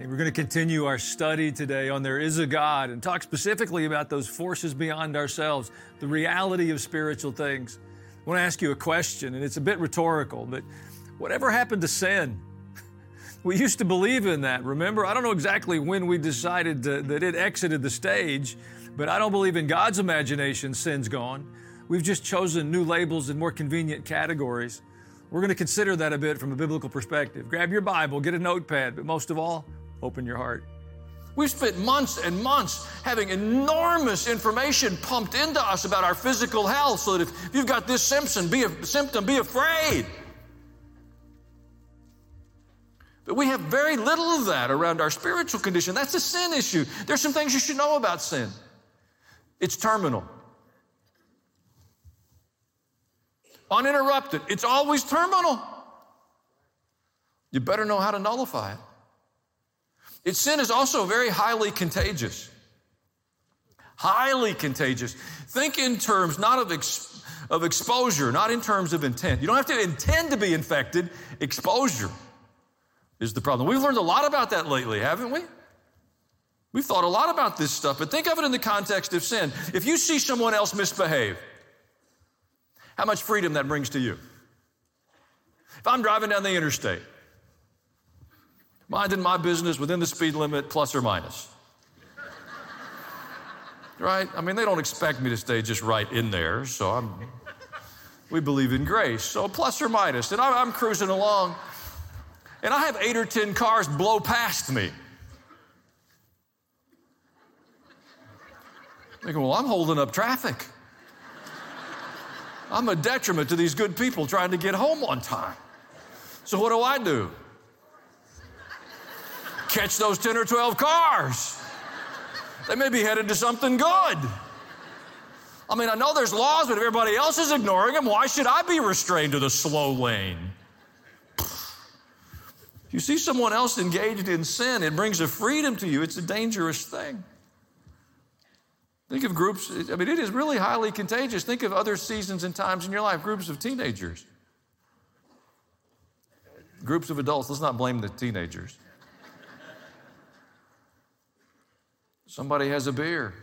And we're going to continue our study today on There Is a God and talk specifically about those forces beyond ourselves, the reality of spiritual things. I want to ask you a question, and it's a bit rhetorical, but whatever happened to sin? We used to believe in that, remember? I don't know exactly when we decided that it exited the stage, but I don't believe in God's imagination sin's gone. We've just chosen new labels and more convenient categories. We're going to consider that a bit from a biblical perspective. Grab your Bible, get a notepad, but most of all, open your heart. We've spent months and months having enormous information pumped into us about our physical health so that if you've got this symptom, be afraid. But we have very little of that around our spiritual condition. That's a sin issue. There's some things you should know about sin. It's terminal. Uninterrupted. It's always terminal. You better know how to nullify it. Sin is also very highly contagious. Highly contagious. Think in terms not of exposure, not in terms of intent. You don't have to intend to be infected. Exposure is the problem. We've learned a lot about that lately, haven't we? We've thought a lot about this stuff, but think of it in the context of sin. If you see someone else misbehave, how much freedom that brings to you? If I'm driving down the interstate, minding my business within the speed limit, plus or minus. Right? I mean, they don't expect me to stay just right in there, so we believe in grace. So plus or minus. And I'm cruising along, and I have 8 or 10 cars blow past me. Thinking, well, I'm holding up traffic. I'm a detriment to these good people trying to get home on time. So what do? Catch those 10 or 12 cars. They may be headed to something good. I mean, I know there's laws, but if everybody else is ignoring them, why should I be restrained to the slow lane? If you see someone else engaged in sin, it brings a freedom to you. It's a dangerous thing. Think of groups, I mean, it is really highly contagious. Think of other seasons and times in your life, groups of teenagers. Groups of adults, let's not blame the teenagers. Somebody has a beer.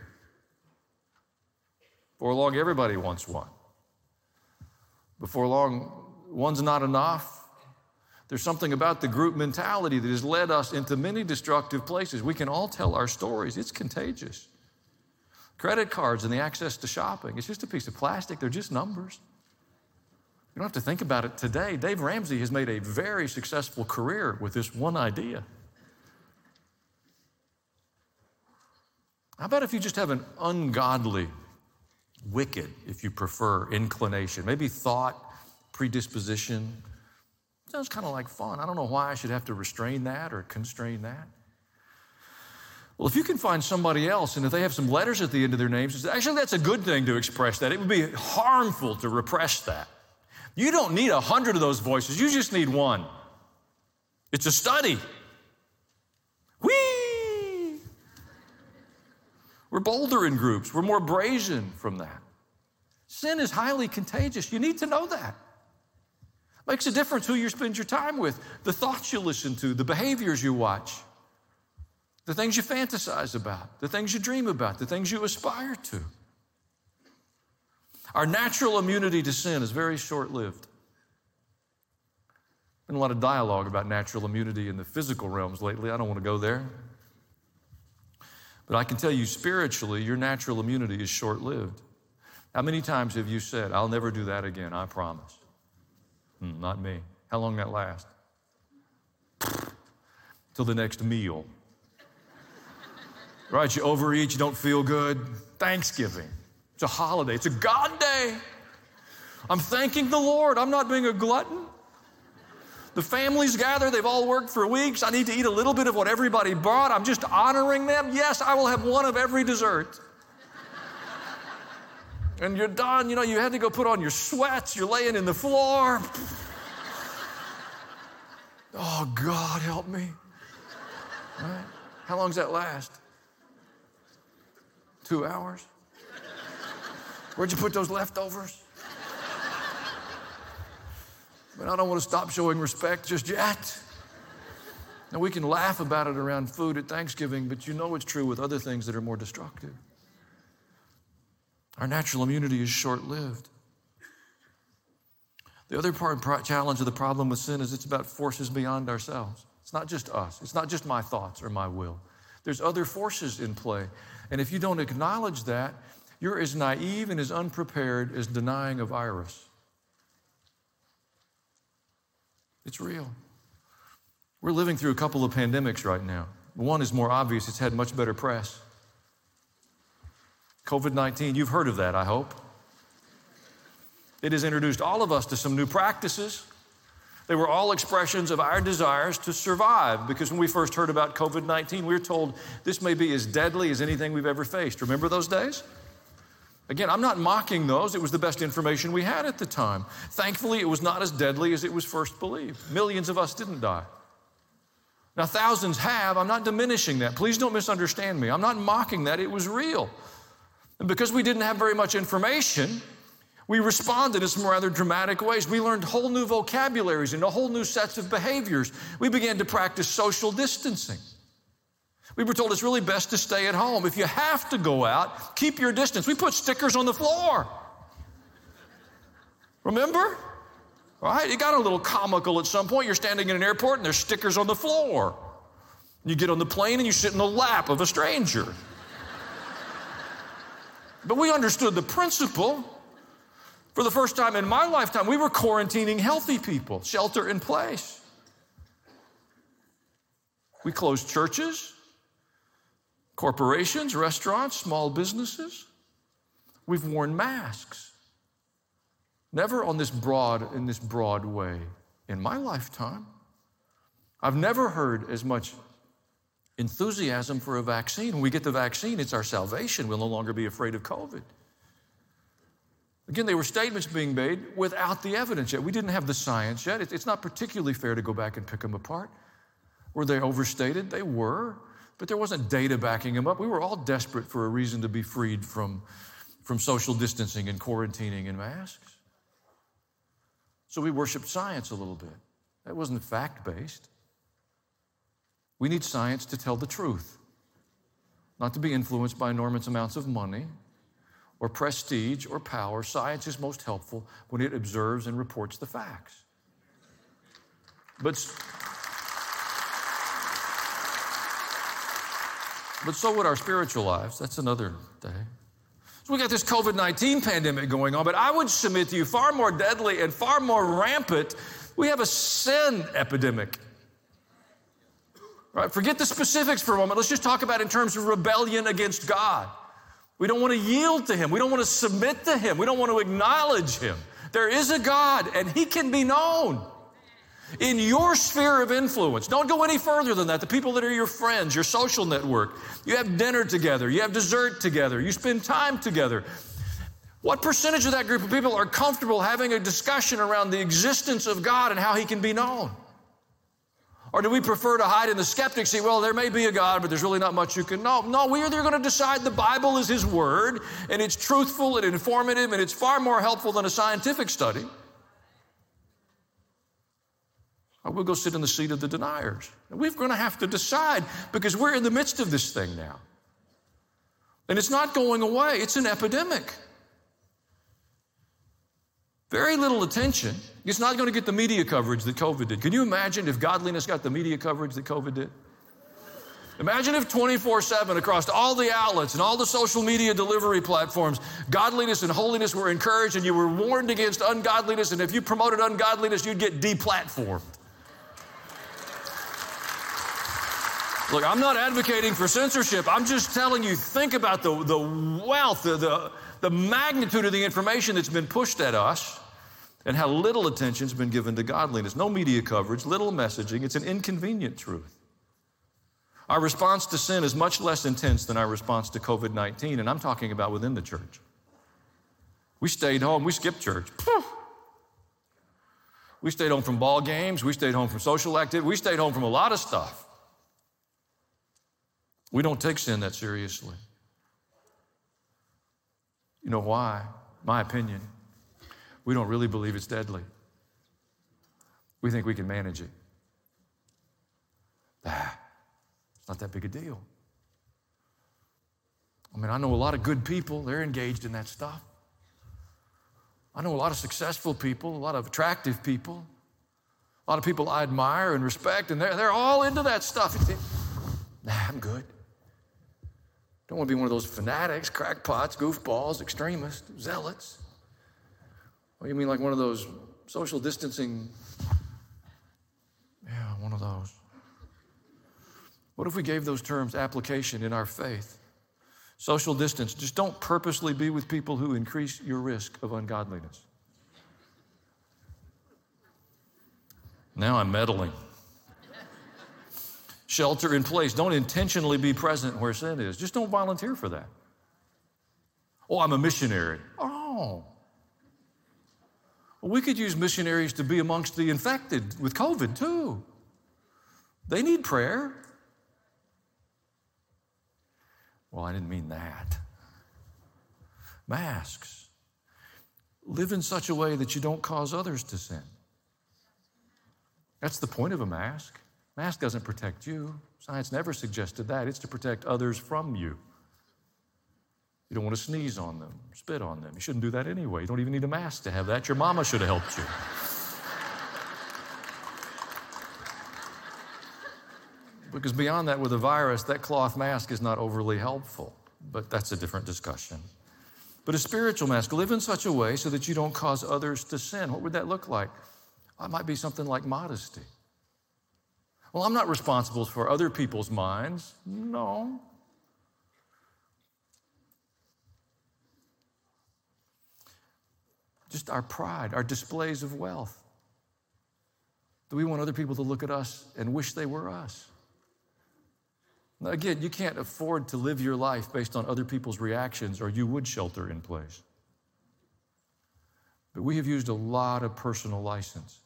Before long, everybody wants one. Before long, one's not enough. There's something about the group mentality that has led us into many destructive places. We can all tell our stories. It's contagious. Credit cards and the access to shopping, it's just a piece of plastic. They're just numbers. You don't have to think about it today. Dave Ramsey has made a very successful career with this one idea. How about if you just have an ungodly, wicked, if you prefer, inclination, maybe thought, predisposition? Sounds kind of like fun. I don't know why I should have to restrain that or constrain that. Well, if you can find somebody else, and if they have some letters at the end of their names, actually that's a good thing to express that. It would be harmful to repress that. You don't need 100 of those voices. You just need one. It's a study. Whee! We're bolder in groups. We're more brazen from that. Sin is highly contagious. You need to know that. Makes a difference who you spend your time with, the thoughts you listen to, the behaviors you watch, the things you fantasize about, the things you dream about, the things you aspire to. Our natural immunity to sin is very short-lived. Been a lot of dialogue about natural immunity in the physical realms lately. I don't want to go there. But I can tell you spiritually, your natural immunity is short-lived. How many times have you said, I'll never do that again, I promise? Not me. How long that last? Till the next meal. Right, you overeat, you don't feel good. Thanksgiving. It's a holiday. It's a God day. I'm thanking the Lord. I'm not being a glutton. The families gather. They've all worked for weeks. I need to eat a little bit of what everybody brought. I'm just honoring them. Yes, I will have one of every dessert. And you're done. You know, you had to go put on your sweats. You're laying in the floor. Oh, God, help me. Right? How long does that last? 2 hours? Where'd you put those leftovers? But I don't want to stop showing respect just yet. Now, we can laugh about it around food at Thanksgiving, but you know it's true with other things that are more destructive. Our natural immunity is short-lived. The other challenge of the problem with sin is it's about forces beyond ourselves. It's not just us. It's not just my thoughts or my will. There's other forces in play. And if you don't acknowledge that, you're as naive and as unprepared as denying a virus. It's real. We're living through a couple of pandemics right now. One is more obvious. It's had much better press. COVID-19, you've heard of that, I hope. It has introduced all of us to some new practices. They were all expressions of our desires to survive, because when we first heard about COVID-19, we were told this may be as deadly as anything we've ever faced. Remember those days? Again, I'm not mocking those. It was the best information we had at the time. Thankfully, it was not as deadly as it was first believed. Millions of us didn't die. Now, thousands have. I'm not diminishing that. Please don't misunderstand me. I'm not mocking that. It was real. And because we didn't have very much information, we responded in some rather dramatic ways. We learned whole new vocabularies and a whole new sets of behaviors. We began to practice social distancing. We were told it's really best to stay at home. If you have to go out, keep your distance. We put stickers on the floor. Remember? Right? It got a little comical at some point. You're standing in an airport and there's stickers on the floor. You get on the plane and you sit in the lap of a stranger. But we understood the principle. For the first time in my lifetime, we were quarantining healthy people, shelter in place. We closed churches, corporations, restaurants, small businesses. We've worn masks. Never in this broad way in my lifetime. I've never heard as much enthusiasm for a vaccine. When we get the vaccine, it's our salvation. We'll no longer be afraid of COVID. Again, there were statements being made without the evidence yet. We didn't have the science yet. It's not particularly fair to go back and pick them apart. Were they overstated? They were, but there wasn't data backing them up. We were all desperate for a reason to be freed from social distancing and quarantining and masks. So we worshiped science a little bit. That wasn't fact-based. We need science to tell the truth, not to be influenced by enormous amounts of money or prestige or power. Science is most helpful when it observes and reports the facts. But so would our spiritual lives. That's another day. So we got this COVID-19 pandemic going on, but I would submit to you, far more deadly and far more rampant, we have a sin epidemic. Right? Forget the specifics for a moment. Let's just talk about it in terms of rebellion against God. We don't want to yield to Him. We don't want to submit to Him. We don't want to acknowledge Him. There is a God, and He can be known. In your sphere of influence, don't go any further than that. The people that are your friends, your social network, you have dinner together, you have dessert together, you spend time together. What percentage of that group of people are comfortable having a discussion around the existence of God and how He can be known? Or do we prefer to hide in the skeptics, say, well, there may be a God, but there's really not much you can know? No, we're either going to decide the Bible is His Word, and it's truthful and informative, and it's far more helpful than a scientific study. Or we'll go sit in the seat of the deniers. And we're going to have to decide, because we're in the midst of this thing now. And it's not going away. It's an epidemic. Very little attention. It's not going to get the media coverage that COVID did. Can you imagine if godliness got the media coverage that COVID did? Imagine if 24/7 across all the outlets and all the social media delivery platforms, godliness and holiness were encouraged, and you were warned against ungodliness, and if you promoted ungodliness, you'd get deplatformed. Look, I'm not advocating for censorship. I'm just telling you, think about the wealth, the magnitude of the information that's been pushed at us and how little attention's been given to godliness. No media coverage, little messaging. It's an inconvenient truth. Our response to sin is much less intense than our response to COVID-19, and I'm talking about within the church. We stayed home. We skipped church. We stayed home from ball games. We stayed home from social activity. We stayed home from a lot of stuff. We don't take sin that seriously. You know why? My opinion. We don't really believe it's deadly. We think we can manage it. Not that big a deal. I mean, I know a lot of good people. They're engaged in that stuff. I know a lot of successful people, a lot of attractive people, a lot of people I admire and respect, and they're all into that stuff. You think, nah, I'm good. Don't want to be one of those fanatics, crackpots, goofballs, extremists, zealots. Or you mean like one of those social distancing? Yeah, one of those. What if we gave those terms application in our faith? Social distance, just don't purposely be with people who increase your risk of ungodliness. Now I'm meddling. Shelter in place. Don't intentionally be present where sin is. Just don't volunteer for that. Oh, I'm a missionary. Oh. Well, we could use missionaries to be amongst the infected with COVID too. They need prayer. Well, I didn't mean that. Masks. Live in such a way that you don't cause others to sin. That's the point of a mask. Mask doesn't protect you. Science never suggested that. It's to protect others from you. You don't want to sneeze on them, spit on them. You shouldn't do that anyway. You don't even need a mask to have that. Your mama should have helped you. Because beyond that, with a virus, that cloth mask is not overly helpful. But that's a different discussion. But a spiritual mask, live in such a way so that you don't cause others to sin. What would that look like? It might be something like modesty. Well, I'm not responsible for other people's minds. No. Just our pride, our displays of wealth. Do we want other people to look at us and wish they were us? Now, again, you can't afford to live your life based on other people's reactions, or you would shelter in place. But we have used a lot of personal license.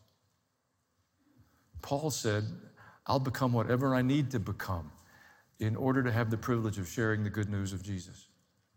Paul said, I'll become whatever I need to become in order to have the privilege of sharing the good news of Jesus.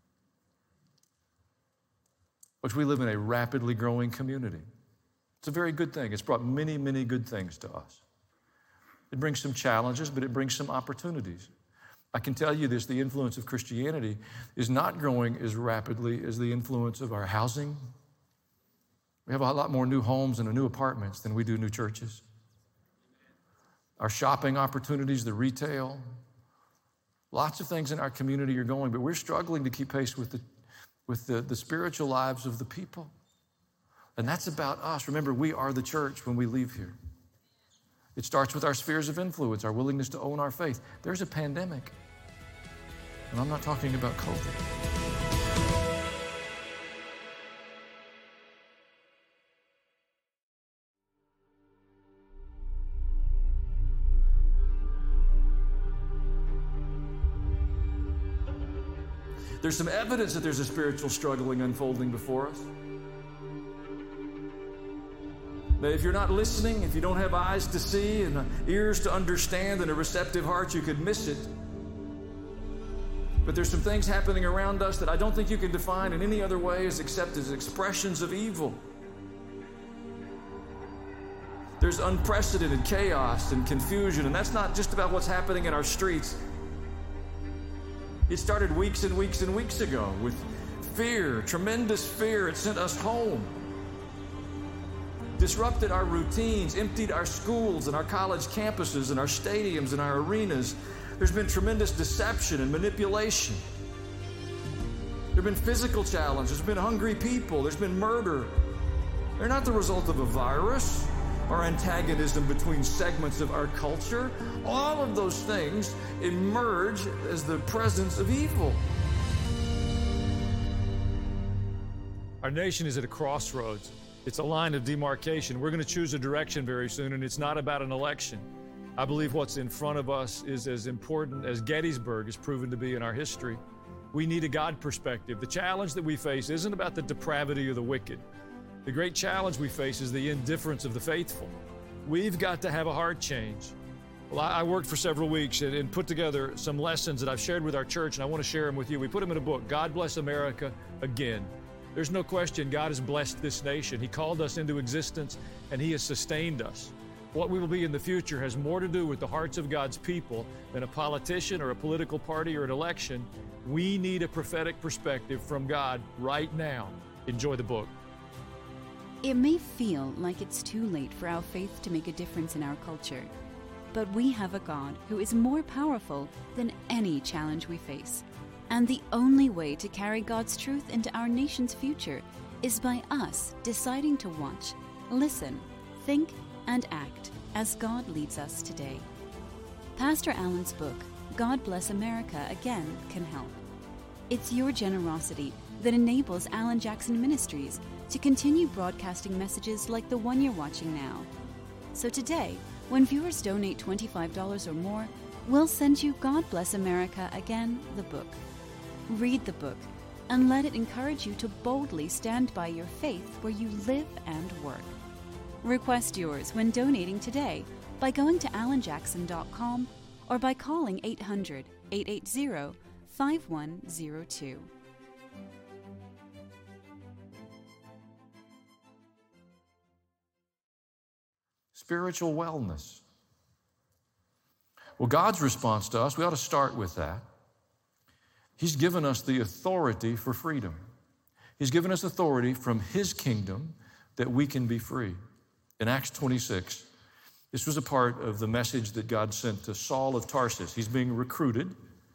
Which we live in a rapidly growing community. It's a very good thing. It's brought many, many good things to us. It brings some challenges, but it brings some opportunities. I can tell you this, the influence of Christianity is not growing as rapidly as the influence of our housing. We have a lot more new homes and new apartments than we do new churches. Our shopping opportunities, the retail, lots of things in our community are going, but we're struggling to keep pace with the spiritual lives of the people. And that's about us. Remember, we are the church when we leave here. It starts with our spheres of influence, our willingness to own our faith. There's a pandemic. And I'm not talking about COVID. There's some evidence that there's a spiritual struggling unfolding before us. That if you're not listening, if you don't have eyes to see and ears to understand and a receptive heart, you could miss it. But there's some things happening around us that I don't think you can define in any other way except as expressions of evil. There's unprecedented chaos and confusion, and that's not just about what's happening in our streets. It started weeks and weeks and weeks ago with fear, tremendous fear. It sent us home. Disrupted our routines, emptied our schools and our college campuses and our stadiums and our arenas. There's been tremendous deception and manipulation. There have been physical challenges. There's been hungry people. There's been murder. They're not the result of a virus or antagonism between segments of our culture. All of those things emerge as the presence of evil. Our nation is at a crossroads. It's a line of demarcation. We're going to choose a direction very soon, and it's not about an election. I believe what's in front of us is as important as Gettysburg has proven to be in our history. We need a God perspective. The challenge that we face isn't about the depravity of the wicked. The great challenge we face is the indifference of the faithful. We've got to have a heart change. Well, I worked for several weeks and put together some lessons that I've shared with our church, and I want to share them with you. We put them in a book, God Bless America Again. There's no question God has blessed this nation. He called us into existence, and He has sustained us. What we will be in the future has more to do with the hearts of God's people than a politician or a political party or an election. We need a prophetic perspective from God right now. Enjoy the book. It may feel like it's too late for our faith to make a difference in our culture, but we have a God who is more powerful than any challenge we face. And the only way to carry God's truth into our nation's future is by us deciding to watch, listen, think, and act as God leads us today. Pastor Allen's book, God Bless America Again, can help. It's your generosity that enables Alan Jackson Ministries to continue broadcasting messages like the one you're watching now. So today, when viewers donate $25 or more, we'll send you God Bless America Again, the book. Read the book and let it encourage you to boldly stand by your faith where you live and work. Request yours when donating today by going to alanjackson.com or by calling 800-880-5102. Spiritual wellness. Well, God's response to us, we ought to start with that. He's given us the authority for freedom. He's given us authority from His kingdom that we can be free. In Acts 26, this was a part of the message that God sent to Saul of Tarsus. He's being recruited.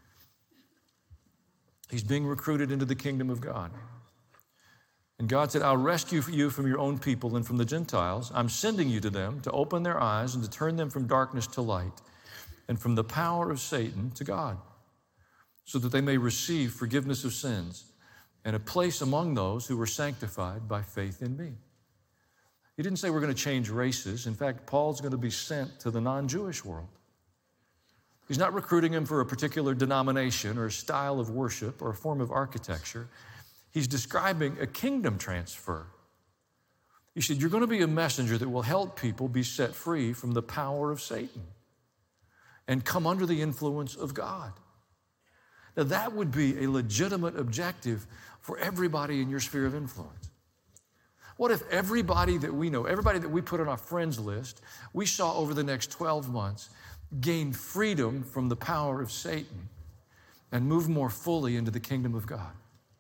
He's being recruited into the kingdom of God. And God said, I'll rescue you from your own people and from the Gentiles. I'm sending you to them to open their eyes and to turn them from darkness to light and from the power of Satan to God, so that they may receive forgiveness of sins and a place among those who were sanctified by faith in me. He didn't say we're going to change races. In fact, Paul's going to be sent to the non-Jewish world. He's not recruiting him for a particular denomination or a style of worship or a form of architecture. He's describing a kingdom transfer. He said, you're going to be a messenger that will help people be set free from the power of Satan and come under the influence of God. Now, that would be a legitimate objective for everybody in your sphere of influence. What if everybody that we know, everybody that we put on our friends list, we saw over the next 12 months gain freedom from the power of Satan and move more fully into the kingdom of God?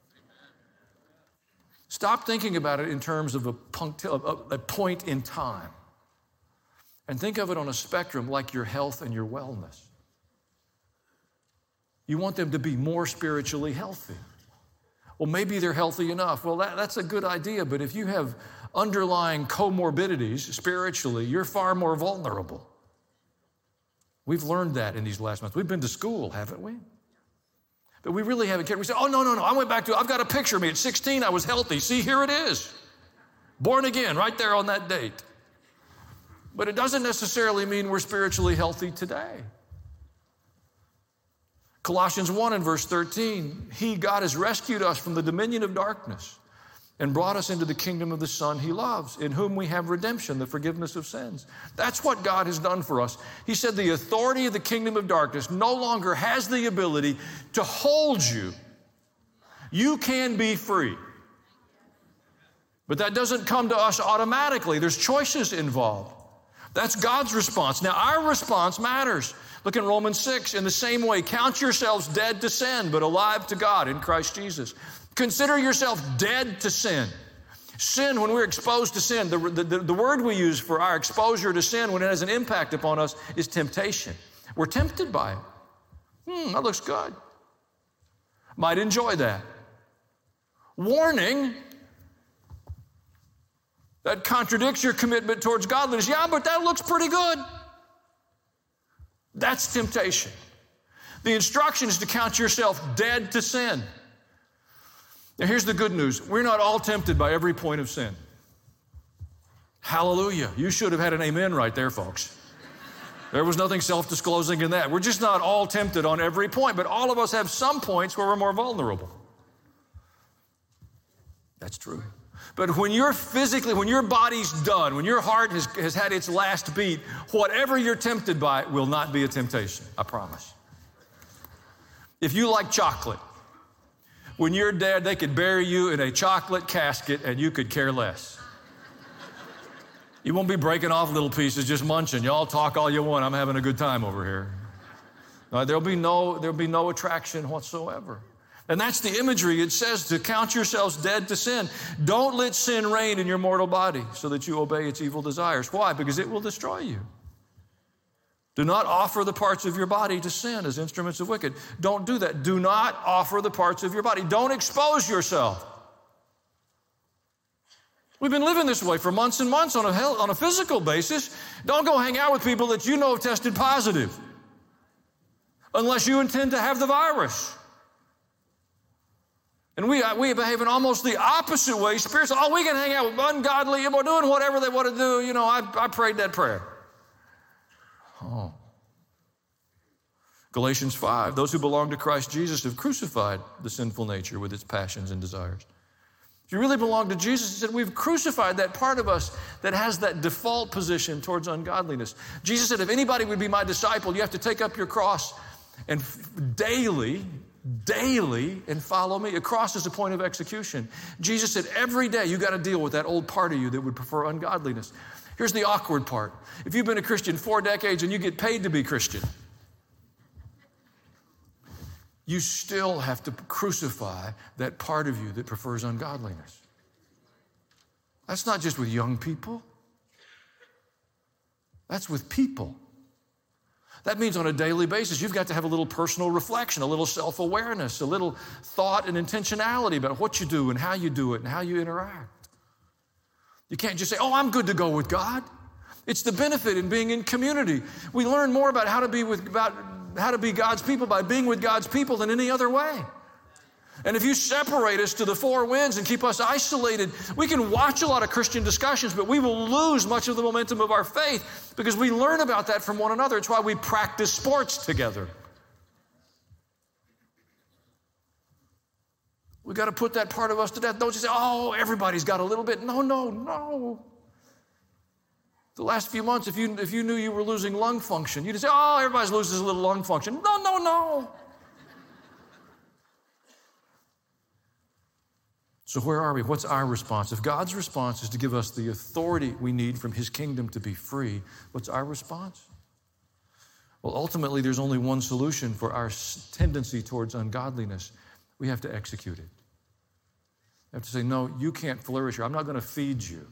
Stop thinking about it in terms of a point in time, and think of it on a spectrum like your health and your wellness. You want them to be more spiritually healthy. Well, maybe they're healthy enough. Well, that's a good idea, but if you have underlying comorbidities spiritually, you're far more vulnerable. We've learned that in these last months. We've been to school, haven't we? But we really haven't cared. We say, oh, no, I went back to, I've got a picture of me. At 16, I was healthy. See, here it is. Born again, right there on that date. But it doesn't necessarily mean we're spiritually healthy today. Colossians 1 and verse 13, God has rescued us from the dominion of darkness and brought us into the kingdom of the Son He loves, in whom we have redemption, the forgiveness of sins. That's what God has done for us. He said the authority of the kingdom of darkness no longer has the ability to hold you. You can be free. But that doesn't come to us automatically. There's choices involved. That's God's response. Now, our response matters. Look in Romans 6. In the same way, count yourselves dead to sin, but alive to God in Christ Jesus. Consider yourself dead to sin. Sin, when we're exposed to sin, the word we use for our exposure to sin when it has an impact upon us is temptation. We're tempted by it. That looks good. Might enjoy that. Warning, that contradicts your commitment towards godliness. Yeah, but that looks pretty good. That's temptation. The instruction is to count yourself dead to sin. Now, here's the good news. We're not all tempted by every point of sin. Hallelujah. You should have had an amen right there, folks. There was nothing self-disclosing in that. We're just not all tempted on every point, but all of us have some points where we're more vulnerable. That's true. But when your body's done, when your heart has had its last beat, whatever you're tempted by will not be a temptation, I promise. If you like chocolate, when you're dead, they could bury you in a chocolate casket and you could care less. You won't be breaking off little pieces, just munching. Y'all talk all you want. I'm having a good time over here. There'll be no attraction whatsoever. And that's the imagery. It says to count yourselves dead to sin. Don't let sin reign in your mortal body so that you obey its evil desires. Why? Because it will destroy you. Do not offer the parts of your body to sin as instruments of wicked. Don't do that. Do not offer the parts of your body. Don't expose yourself. We've been living this way for months and months on a physical basis. Don't go hang out with people that you know have tested positive unless you intend to have the virus. And we behave in almost the opposite way spiritually. Oh, we can hang out with ungodly people doing whatever they want to do. You know, I prayed that prayer. Oh. Galatians 5, those who belong to Christ Jesus have crucified the sinful nature with its passions and desires. If you really belong to Jesus, he said, we've crucified that part of us that has that default position towards ungodliness. Jesus said, if anybody would be my disciple, you have to take up your cross and daily, and follow me. A cross is a point of execution. Jesus said, every day you got to deal with that old part of you that would prefer ungodliness. Here's the awkward part. If you've been a Christian 4 decades and you get paid to be Christian, you still have to crucify that part of you that prefers ungodliness. That's not just with young people. That's with people. That means on a daily basis, you've got to have a little personal reflection, a little self-awareness, a little thought and intentionality about what you do and how you do it and how you interact. You can't just say, oh, I'm good to go with God. It's the benefit in being in community. We learn more about how to be God's people by being with God's people than any other way. And if you separate us to the four winds and keep us isolated, we can watch a lot of Christian discussions, but we will lose much of the momentum of our faith because we learn about that from one another. It's why we practice sports together. We've got to put that part of us to death. Don't just say, oh, everybody's got a little bit. No. The last few months, if you knew you were losing lung function, you'd say, oh, everybody loses a little lung function. No. So where are we? What's our response? If God's response is to give us the authority we need from his kingdom to be free, what's our response? Well, ultimately, there's only one solution for our tendency towards ungodliness. We have to execute it. We have to say, no, you can't flourish here. I'm not going to feed you.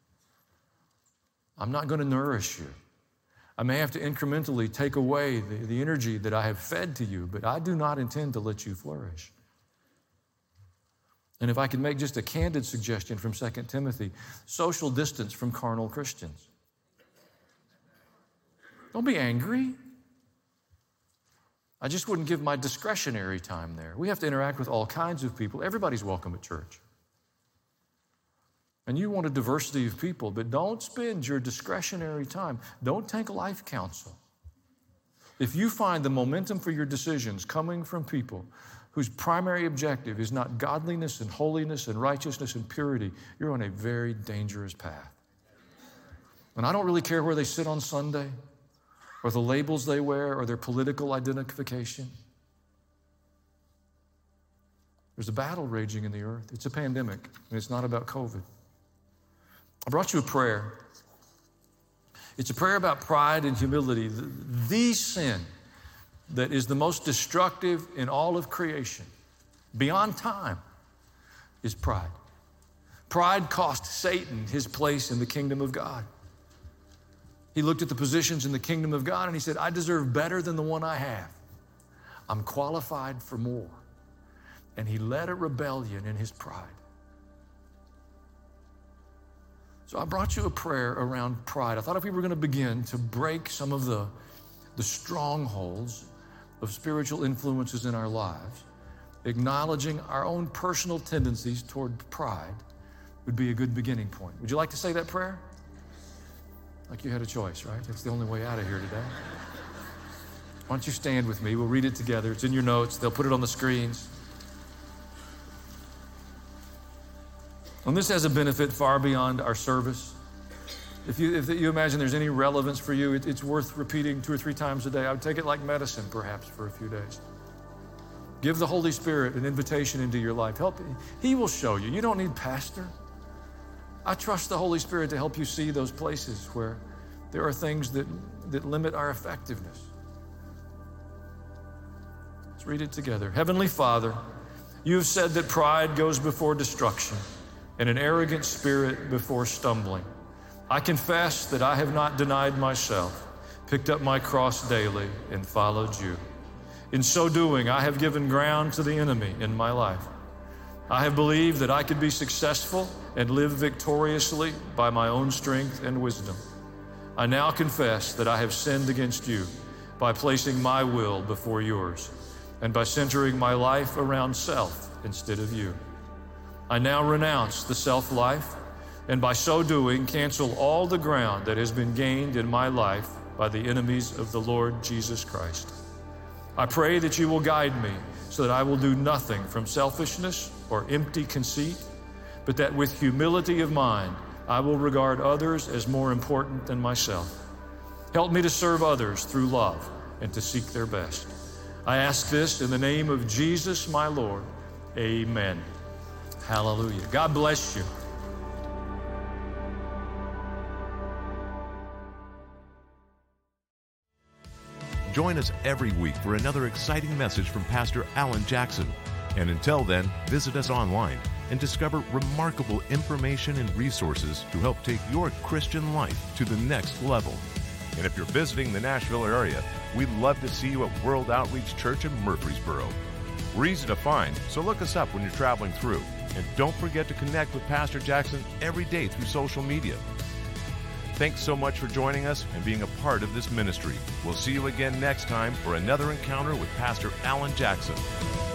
I'm not going to nourish you. I may have to incrementally take away the energy that I have fed to you, but I do not intend to let you flourish. And if I can make just a candid suggestion from 2 Timothy, social distance from carnal Christians. Don't be angry. I just wouldn't give my discretionary time there. We have to interact with all kinds of people. Everybody's welcome at church. And you want a diversity of people, but don't spend your discretionary time. Don't take life counsel. If you find the momentum for your decisions coming from people whose primary objective is not godliness and holiness and righteousness and purity, you're on a very dangerous path. And I don't really care where they sit on Sunday or the labels they wear or their political identification. There's a battle raging in the earth. It's a pandemic, and it's not about COVID. I brought you a prayer. It's a prayer about pride and humility. The sin that is the most destructive in all of creation, beyond time, is pride. Pride cost Satan his place in the kingdom of God. He looked at the positions in the kingdom of God and he said, I deserve better than the one I have. I'm qualified for more. And he led a rebellion in his pride. So I brought you a prayer around pride. I thought if we were going to begin to break some of the strongholds of spiritual influences in our lives, acknowledging our own personal tendencies toward pride would be a good beginning point. Would you like to say that prayer? Like you had a choice, right? That's the only way out of here today. Why don't you stand with me? We'll read it together. It's in your notes. They'll put it on the screens. And this has a benefit far beyond our service. If you imagine there's any relevance for you, it's worth repeating 2 or 3 times a day. I would take it like medicine, perhaps, for a few days. Give the Holy Spirit an invitation into your life. He will show you. You don't need pastor. I trust the Holy Spirit to help you see those places where there are things that limit our effectiveness. Let's read it together. Heavenly Father, you have said that pride goes before destruction and an arrogant spirit before stumbling. I confess that I have not denied myself, picked up my cross daily, and followed you. In so doing, I have given ground to the enemy in my life. I have believed that I could be successful and live victoriously by my own strength and wisdom. I now confess that I have sinned against you by placing my will before yours and by centering my life around self instead of you. I now renounce the self-life and by so doing cancel all the ground that has been gained in my life by the enemies of the Lord Jesus Christ. I pray that you will guide me so that I will do nothing from selfishness or empty conceit, but that with humility of mind, I will regard others as more important than myself. Help me to serve others through love and to seek their best. I ask this in the name of Jesus, my Lord. Amen. Hallelujah. God bless you. Join us every week for another exciting message from Pastor Alan Jackson. And until then, visit us online and discover remarkable information and resources to help take your Christian life to the next level. And if you're visiting the Nashville area, we'd love to see you at World Outreach Church in Murfreesboro. We're easy to find, so look us up when you're traveling through. And don't forget to connect with Pastor Jackson every day through social media. Thanks so much for joining us and being a part of this ministry. We'll see you again next time for another encounter with Pastor Alan Jackson.